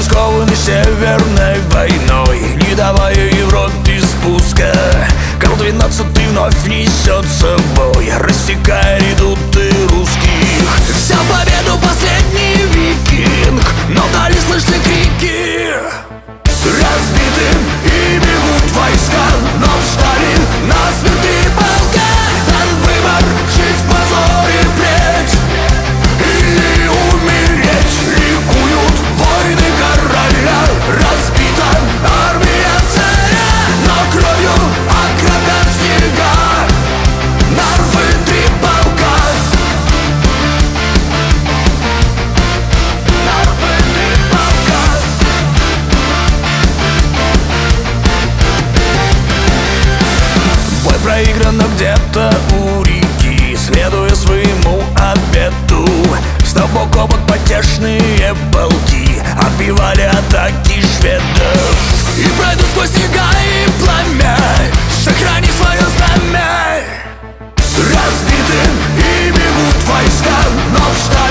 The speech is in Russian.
скованы Северной войной, не давая Европе спуска. Карл XII вновь несет с собой, рассекая редуты русских. Взял победу последний викинг, но вдали слышны крики. Разбиты и бегут войска, но встали насмерть и полка. Дан выбор — жить в позоре впредь или умереть. Ликуют войны короля, разбита армия царя, но кровью окропят снега Нарвы три полка. Нарвы три полка. Бой проигран, но где-то у реки, следуя своему обету, встав бок о бок потешные полки отбивали атаки шведов. И пройдут сквозь снега и пламя, сохрани свое знамя. Разбиты и бегут войска, но встали